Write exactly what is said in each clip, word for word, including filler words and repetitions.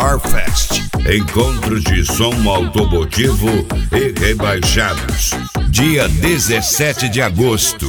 Car Fest. Encontros de som automotivo e rebaixados. Dia dezessete de agosto.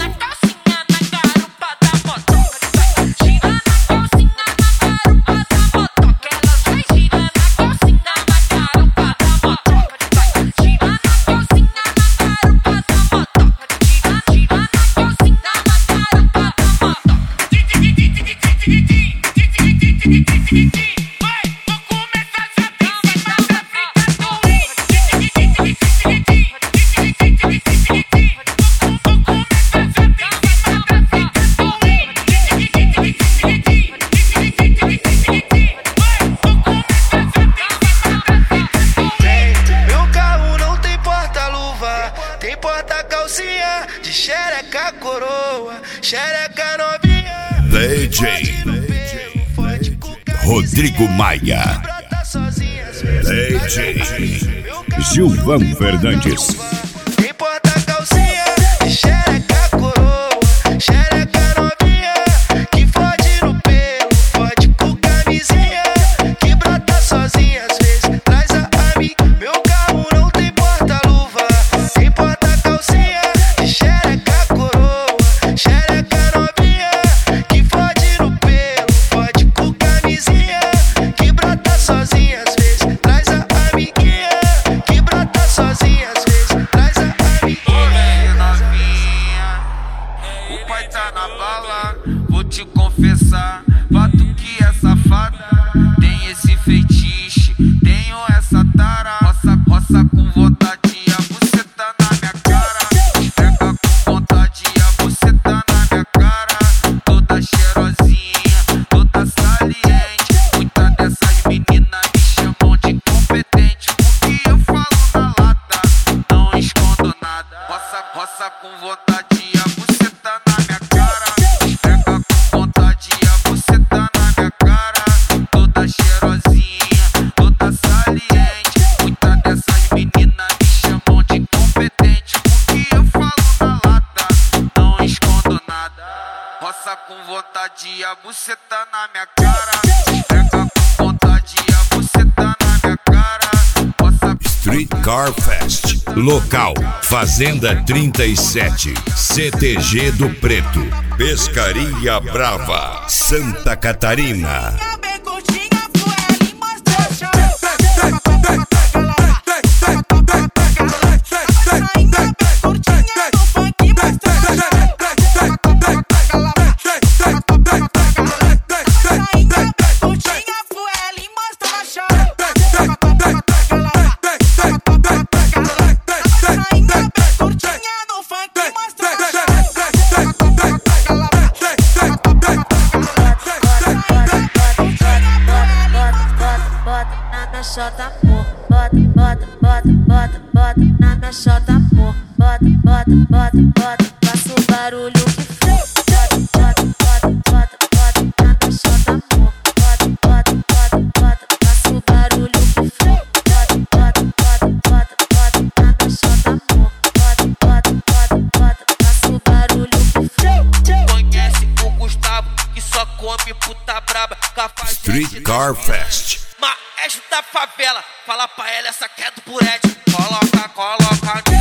Tem porta-calcinha de xereca coroa, xereca novinha. D J Rodrigo Maia. D J Gilvan Fernandes. Tem porta-calcinha de xereca coroa, xereca novinha, que fode no pelo, fode com camisinha, que brota sozinha às vezes, traz a amiga. Meu carro não tem porta-luva, tem porta-calcinha de xereca coroa, xereca novinha, que fode no pelo, fode com camisinha, que brota sozinha às vezes, traz a amiguinha, que brota sozinha às vezes, traz a amiguinha. Novinha, o pai tá na bala, vou te confessar, fato que é safada, tem esse feitiço, tenho essa tara, roça, roça com vontade, a buceta na minha cara, esfrega com vontade, a buceta na minha cara, toda cheirosinha, toda saliente, muita dessas meninas me chamam de incompetente, porque eu falo na lata, não escondo nada, roça, roça com vontade, a buceta na minha cara, esfrega com vontade, a buceta na minha cara, toda cheirosinha, toda saliente, muita dessas meninas me chamam de incompetente, porque eu falo na lata, não escondo nada, roça com vontade, a buceta na minha cara, esfrega com vontade, a buceta na minha cara, roça. Street Car Fest. Local: Fazenda trinta e sete, C T G do Preto, Pescaria Brava, Santa Catarina. Xota, amor, bota, bota, bota, bota, bota na minha xota, amor, bota, bota, bota, bota, faça o barulho que fez, bota, bota, bota, bota, bota na minha xota, amor, bota, bota, bota, bota, faça o barulho que fez, bota, bota, bota, bota, bota na minha xota, amor, bota, bota, bota, bota, faça o barulho que fez. Conhece o Gustavo que só come puta braba, capaz. Street Car Fest. Maestro da favela, fala pra ela essa que é do Purete. Coloca, coloca